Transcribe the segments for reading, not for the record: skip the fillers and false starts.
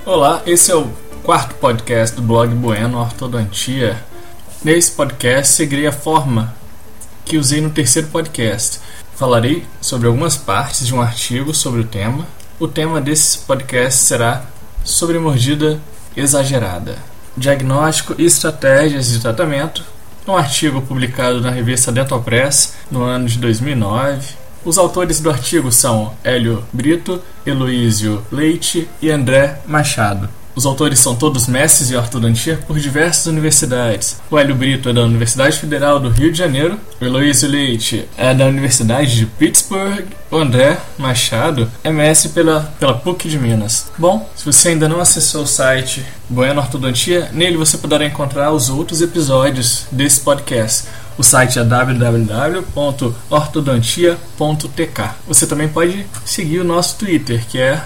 Olá, esse é o quarto podcast do blog Bueno Ortodontia. Nesse podcast seguirei a forma que usei no terceiro podcast. Falarei sobre algumas partes de um artigo sobre o tema. O tema desse podcast será sobre mordida exagerada, diagnóstico e estratégias de tratamento. Um artigo publicado na revista Dental Press no ano de 2009. Os autores do artigo são Hélio Brito, Heloísio Leite e André Machado. Os autores são todos mestres em ortodontia por diversas universidades. O Hélio Brito é da Universidade Federal do Rio de Janeiro, o Heloísio Leite é da Universidade de Pittsburgh, o André Machado é mestre pela PUC de Minas. Bom, se você ainda não acessou o site Bueno Ortodontia, nele você poderá encontrar os outros episódios desse podcast. O site é www.ortodontia.tk. Você também pode seguir o nosso Twitter, que é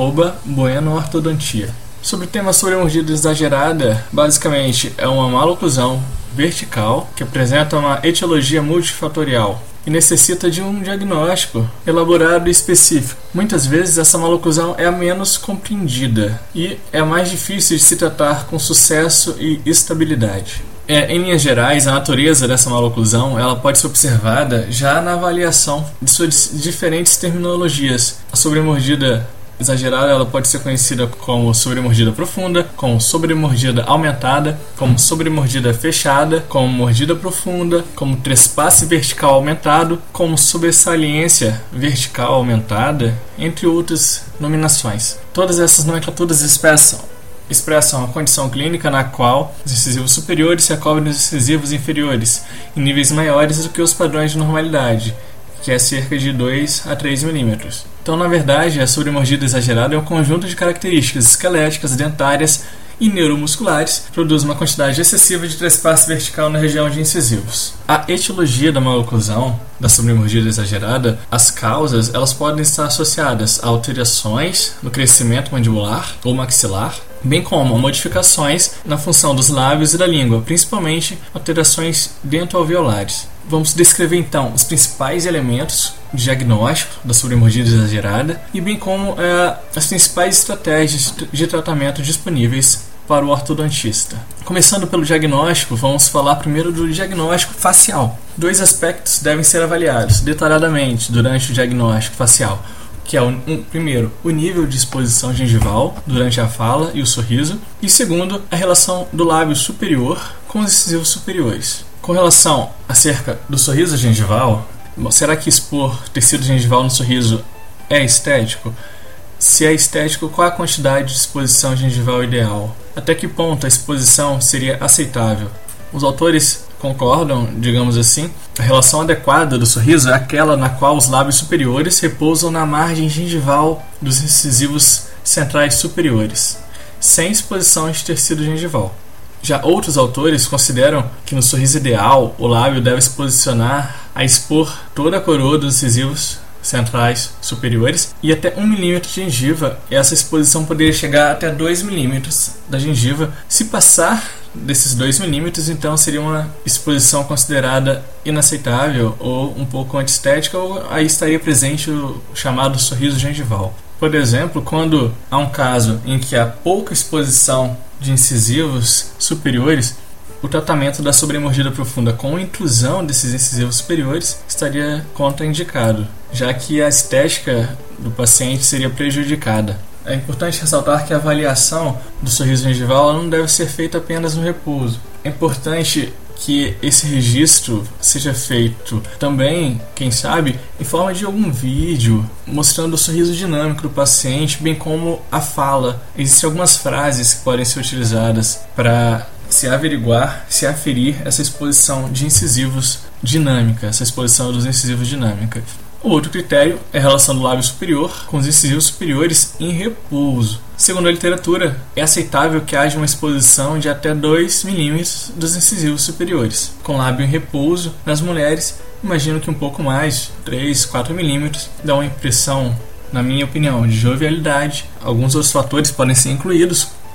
@BuenoOrtodontia. Sobre o tema sobre a mordida exagerada, basicamente é uma maloclusão vertical que apresenta uma etiologia multifatorial e necessita de um diagnóstico elaborado e específico. Muitas vezes essa maloclusão é a menos compreendida e é a mais difícil de se tratar com sucesso e estabilidade. Em linhas gerais, a natureza dessa maloclusão ela pode ser observada já na avaliação de suas diferentes terminologias. A sobremordida exagerada ela pode ser conhecida como sobremordida profunda, como sobremordida aumentada, como sobremordida fechada, como mordida profunda, como trespasse vertical aumentado, como sobressaliência vertical aumentada, entre outras nominações. Todas essas nomenclaturas expressam a condição clínica na qual os incisivos superiores se acobrem dos incisivos inferiores em níveis maiores do que os padrões de normalidade, que é cerca de 2 a 3 milímetros. Então, na verdade, a sobremordida exagerada é um conjunto de características esqueléticas, dentárias e neuromusculares que produz uma quantidade excessiva de trespasse vertical na região de incisivos. A etiologia da maloclusão, da sobremordida exagerada, as causas, elas podem estar associadas a alterações no crescimento mandibular ou maxilar, bem como a modificações na função dos lábios e da língua, principalmente alterações dentoalveolares. Vamos descrever então os principais elementos de diagnóstico da sobremordida exagerada e bem como as principais estratégias de tratamento disponíveis para o ortodontista. Começando pelo diagnóstico, vamos falar primeiro do diagnóstico facial. 2 aspectos devem ser avaliados detalhadamente durante o diagnóstico facial, que é primeiro, o nível de exposição gengival durante a fala e o sorriso, e segundo, a relação do lábio superior com os incisivos superiores. Com relação acerca do sorriso gengival, será que expor tecido gengival no sorriso é estético? Se é estético, qual a quantidade de exposição gengival ideal? Até que ponto a exposição seria aceitável? Os autores concordam, digamos assim, a relação adequada do sorriso é aquela na qual os lábios superiores repousam na margem gengival dos incisivos centrais superiores, sem exposição de tecido gengival. Já outros autores consideram que no sorriso ideal o lábio deve se posicionar a expor toda a coroa dos incisivos centrais superiores e até 1 milímetro de gengiva. Essa exposição poderia chegar até 2 milímetros da gengiva. Se passar desses 2 milímetros, então seria uma exposição considerada inaceitável ou um pouco antiestética, ou aí estaria presente o chamado sorriso gengival. Por exemplo, quando há um caso em que há pouca exposição de incisivos superiores, o tratamento da sobremordida profunda com intrusão desses incisivos superiores estaria contraindicado, já que a estética do paciente seria prejudicada. É importante ressaltar que a avaliação do sorriso gengival não deve ser feita apenas no repouso. É importante que esse registro seja feito também, quem sabe, em forma de algum vídeo mostrando o sorriso dinâmico do paciente, bem como a fala. Existem algumas frases que podem ser utilizadas para se averiguar, se aferir essa exposição de incisivos dinâmica, essa exposição dos incisivos dinâmica. O outro critério é a relação do lábio superior com os incisivos superiores em repouso. Segundo a literatura, é aceitável que haja uma exposição de até 2 milímetros dos incisivos superiores. Com lábio em repouso, nas mulheres, imagino que um pouco mais, 3, 4 milímetros, dá uma impressão, na minha opinião, de jovialidade. Alguns outros fatores podem ser incluídos,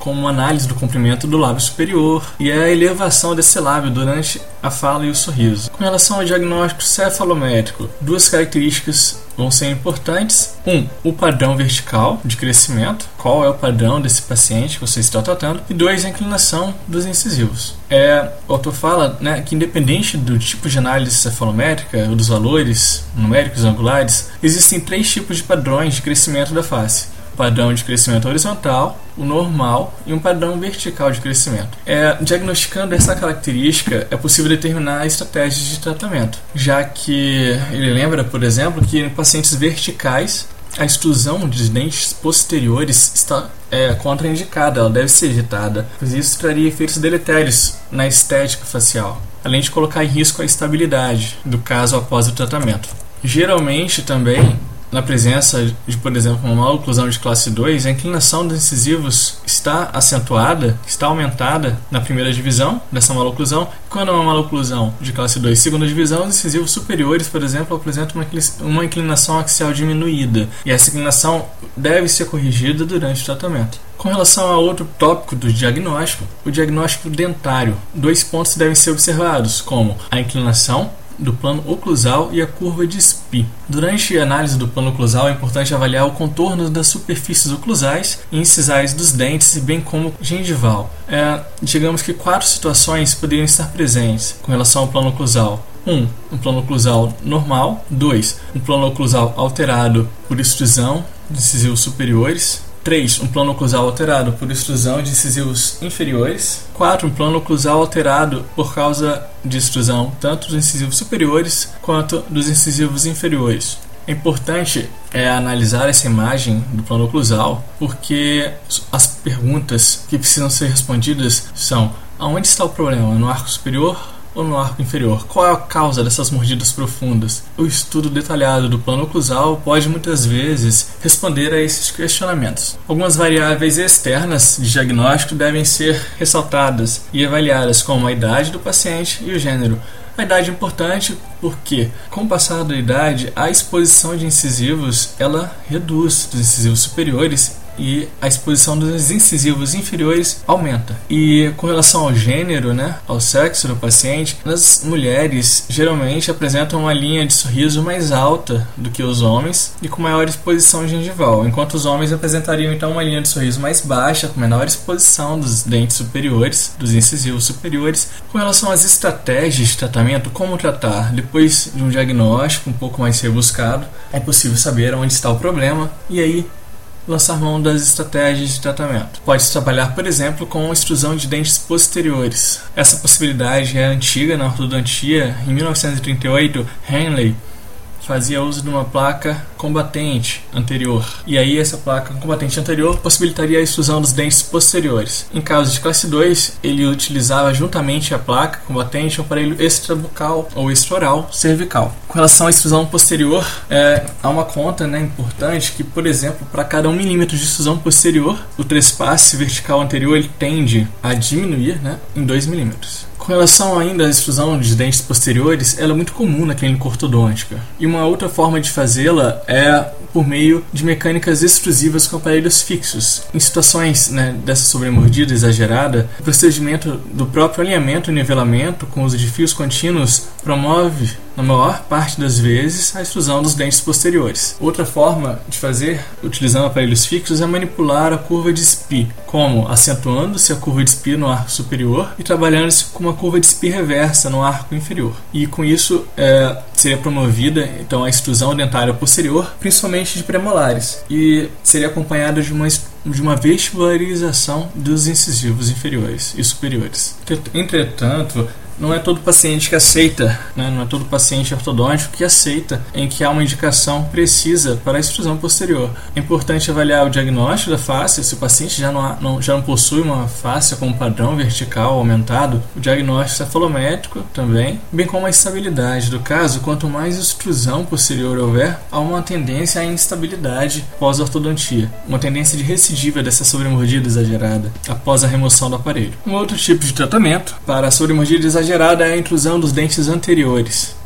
como uma análise do comprimento do lábio superior e a elevação desse lábio durante a fala e o sorriso. Com relação ao diagnóstico cefalométrico, duas características vão ser importantes. O padrão vertical de crescimento, qual é o padrão desse paciente que você está tratando, e 2, a inclinação dos incisivos. O autor fala, né, que independente do tipo de análise cefalométrica ou dos valores numéricos angulares, existem 3 tipos de padrões de crescimento da face: o padrão de crescimento horizontal, o normal e um padrão vertical de crescimento. Diagnosticando essa característica, é possível determinar estratégias de tratamento, já que ele lembra, por exemplo, que em pacientes verticais a extrusão dos dentes posteriores está contraindicada, ela deve ser evitada, pois isso traria efeitos deletérios na estética facial, além de colocar em risco a estabilidade do caso após o tratamento. Geralmente também, na presença de, por exemplo, uma maloclusão de classe 2, a inclinação dos incisivos está acentuada, está aumentada na primeira divisão dessa maloclusão. Quando é uma maloclusão de classe 2, segunda divisão, os incisivos superiores, por exemplo, apresentam uma inclinação axial diminuída, e essa inclinação deve ser corrigida durante o tratamento. Com relação a outro tópico do diagnóstico, o diagnóstico dentário, 2 pontos devem ser observados, como a inclinação do plano oclusal e a curva de Spee. Durante a análise do plano oclusal é importante avaliar o contorno das superfícies oclusais e incisais dos dentes, bem como gengival. Digamos que 4 situações poderiam estar presentes com relação ao plano oclusal. 1. Um plano oclusal normal. 2. Um plano oclusal alterado por extrusão de incisivos superiores. 3. Um plano oclusal alterado por extrusão de incisivos inferiores. 4. Um plano oclusal alterado por causa de extrusão tanto dos incisivos superiores quanto dos incisivos inferiores. É importante analisar essa imagem do plano oclusal, porque as perguntas que precisam ser respondidas são: aonde está o problema? No arco superior ou no arco inferior? Qual é a causa dessas mordidas profundas? O estudo detalhado do plano oclusal pode muitas vezes responder a esses questionamentos. Algumas variáveis externas de diagnóstico devem ser ressaltadas e avaliadas, como a idade do paciente e o gênero. A idade é importante porque, com o passar da idade, a exposição de incisivos ela reduz dos incisivos superiores e a exposição dos incisivos inferiores aumenta. E com relação ao gênero, ao sexo do paciente, as mulheres geralmente apresentam uma linha de sorriso mais alta do que os homens e com maior exposição gengival, enquanto os homens apresentariam então uma linha de sorriso mais baixa, com menor exposição dos dentes superiores, dos incisivos superiores. Com relação às estratégias de tratamento, como tratar? Depois de um diagnóstico um pouco mais rebuscado, é possível saber onde está o problema e aí lançar mão das estratégias de tratamento. Pode-se trabalhar, por exemplo, com extrusão de dentes posteriores. Essa possibilidade é antiga na ortodontia. Em 1938, Henley fazia uso de uma placa combatente anterior. E aí essa placa combatente anterior possibilitaria a extrusão dos dentes posteriores. Em caso de classe 2, ele utilizava juntamente a placa combatente um aparelho extrabucal ou extraoral cervical. Com relação à extrusão posterior, há uma conta importante que, por exemplo, para cada 1 milímetro de extrusão posterior, o trespasse vertical anterior ele tende a diminuir em 2 milímetros. Com relação ainda à extrusão de dentes posteriores, ela é muito comum na clínica ortodôntica. E uma outra forma de fazê-la é por meio de mecânicas extrusivas com aparelhos fixos. Em situações dessa sobremordida exagerada, o procedimento do próprio alinhamento e nivelamento com uso de fios contínuos promove, na maior parte das vezes, a extrusão dos dentes posteriores. Outra forma de fazer, utilizando aparelhos fixos, é manipular a curva de Spee, como acentuando-se a curva de Spee no arco superior e trabalhando-se com uma curva de Spee reversa no arco inferior. E com isso seria promovida então a extrusão dentária posterior, principalmente de premolares, e seria acompanhada de uma vestibularização dos incisivos inferiores e superiores. Entretanto, não é todo paciente que aceita, não é todo paciente ortodôntico que aceita em que há uma indicação precisa para a extrusão posterior. É importante avaliar o diagnóstico da face. Se o paciente já não possui uma face com padrão vertical aumentado, o diagnóstico cefalométrico também, bem como a estabilidade do caso. Quanto mais extrusão posterior houver, há uma tendência à instabilidade pós-ortodontia, uma tendência de recidiva dessa sobremordida exagerada após a remoção do aparelho. Um outro tipo de tratamento para a sobremordida exagerada é a intrusão dos dentes anteriores.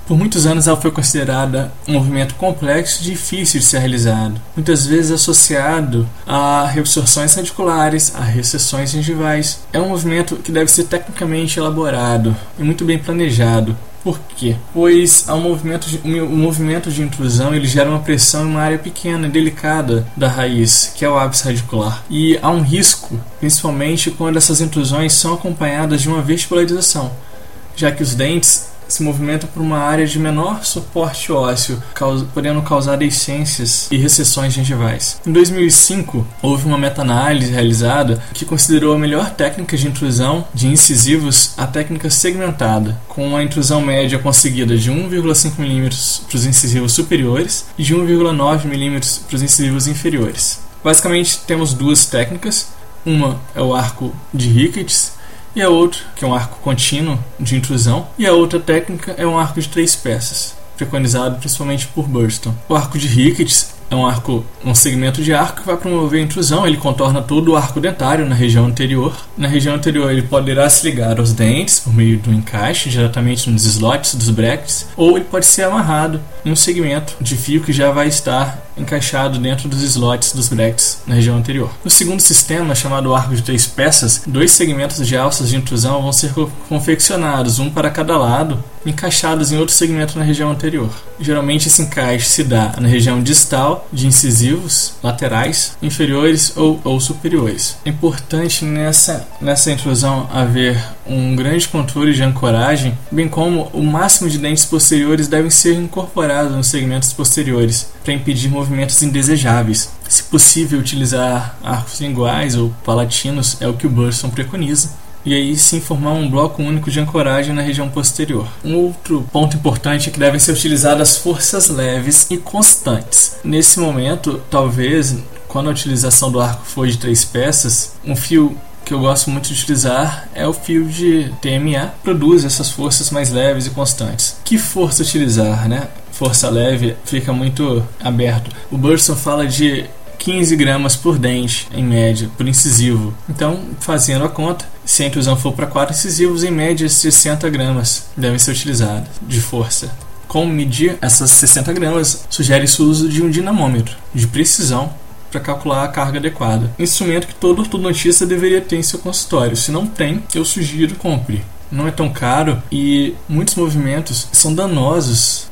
Por muitos anos ela foi considerada um movimento complexo e difícil de ser realizado, muitas vezes associado a reabsorções radiculares, a recessões gengivais. É um movimento que deve ser tecnicamente elaborado e muito bem planejado. Por quê? Pois o movimento de intrusão ele gera uma pressão em uma área pequena e delicada da raiz, que é o ápice radicular. E há um risco, principalmente quando essas intrusões são acompanhadas de uma verticalização, já que os dentes se movimentam por uma área de menor suporte ósseo, podendo causar deiscências e recessões gengivais. Em 2005, houve uma meta-análise realizada que considerou a melhor técnica de intrusão de incisivos a técnica segmentada, com uma intrusão média conseguida de 1,5 mm para os incisivos superiores e de 1,9 mm para os incisivos inferiores. Basicamente, temos duas técnicas. Uma é o arco de Ricketts, e a outra, que é um arco contínuo de intrusão, e a outra técnica é um arco de 3 peças, preconizado principalmente por Burston. O arco de Ricketts é um segmento de arco que vai promover a intrusão. Ele contorna todo o arco dentário na região anterior. Na região anterior ele poderá se ligar aos dentes por meio do encaixe diretamente nos slots dos brackets, ou ele pode ser amarrado em um segmento de fio que já vai estar encaixado dentro dos slots dos brackets na região anterior. No segundo sistema, chamado arco de 3 peças, 2 segmentos de alças de intrusão vão ser confeccionados, um para cada lado, encaixados em outro segmento na região anterior. Geralmente esse encaixe se dá na região distal de incisivos laterais, inferiores ou superiores. É importante nessa intrusão haver um grande controle de ancoragem, bem como o máximo de dentes posteriores devem ser incorporados nos segmentos posteriores para impedir movimentos indesejáveis. Se possível, utilizar arcos linguais ou palatinos é o que o Burston preconiza. E aí sim formar um bloco único de ancoragem na região posterior. Um outro ponto importante é que devem ser utilizadas forças leves e constantes. Nesse momento, talvez, quando a utilização do arco for de 3 peças, um fio que eu gosto muito de utilizar é o fio de TMA, produz essas forças mais leves e constantes. Que força utilizar, né? Força leve fica muito aberto. O Burston fala de 15 gramas por dente, em média, por incisivo. Então, fazendo a conta, se a intrusão for para 4 incisivos, em média 60 gramas devem ser utilizadas de força. Como medir essas 60 gramas? Sugere-se o uso de um dinamômetro de precisão para calcular a carga adequada. Instrumento que todo ortodontista deveria ter em seu consultório. Se não tem, eu sugiro compre. Não é tão caro e muitos movimentos são danosos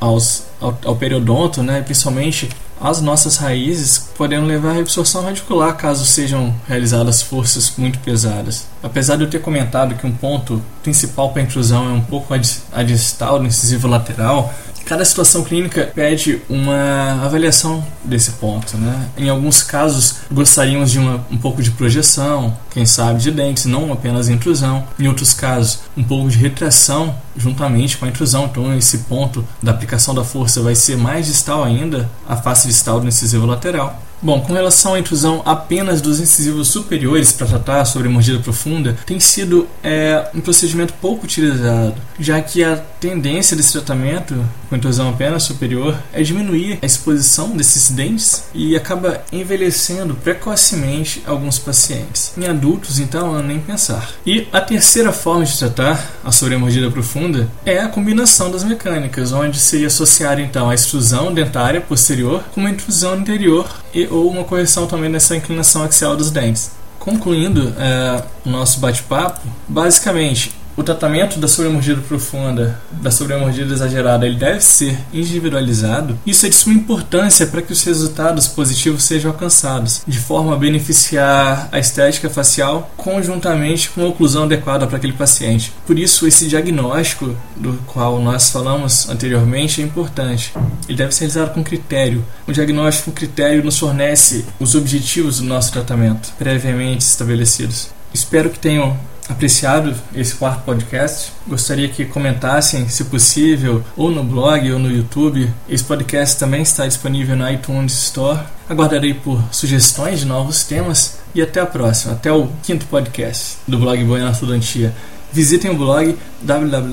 ao periodonto, né? Principalmente as nossas raízes, podendo levar à reabsorção radicular caso sejam realizadas forças muito pesadas. Apesar de eu ter comentado que um ponto principal para a intrusão é um pouco a distal do incisivo lateral, cada situação clínica pede uma avaliação desse ponto, né? Em alguns casos, gostaríamos de um pouco de projeção, quem sabe de dentes, não apenas intrusão. Em outros casos, um pouco de retração juntamente com a intrusão. Então, esse ponto da aplicação da força vai ser mais distal ainda, a face distal do incisivo lateral. Bom, com relação à intrusão apenas dos incisivos superiores para tratar sobre mordida profunda, tem sido um procedimento pouco utilizado, já que a tendência desse tratamento com intrusão apenas superior é diminuir a exposição desses dentes e acaba envelhecendo precocemente alguns pacientes. Em adultos, então, nem pensar. E a terceira forma de tratar a sobremordida profunda é a combinação das mecânicas, onde seria associar então a extrusão dentária posterior com uma intrusão anterior ou uma correção também dessa inclinação axial dos dentes. Concluindo o nosso bate-papo, basicamente, o tratamento da sobremordida profunda, da sobremordida exagerada, ele deve ser individualizado. Isso é de suma importância para que os resultados positivos sejam alcançados, de forma a beneficiar a estética facial conjuntamente com a oclusão adequada para aquele paciente. Por isso, esse diagnóstico do qual nós falamos anteriormente é importante. Ele deve ser realizado com critério. O diagnóstico com critério nos fornece os objetivos do nosso tratamento, previamente estabelecidos. Espero que tenham apreciado esse 4º podcast. Gostaria que comentassem, se possível, ou no blog ou no YouTube. Esse podcast também está disponível no iTunes Store. Aguardarei por sugestões de novos temas e até a próxima, até o 5º podcast do blog Boiano Ortodontia. Visitem o blog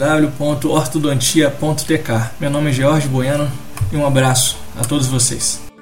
www.ortodontia.tk. Meu nome é Jorge Boiano e um abraço a todos vocês.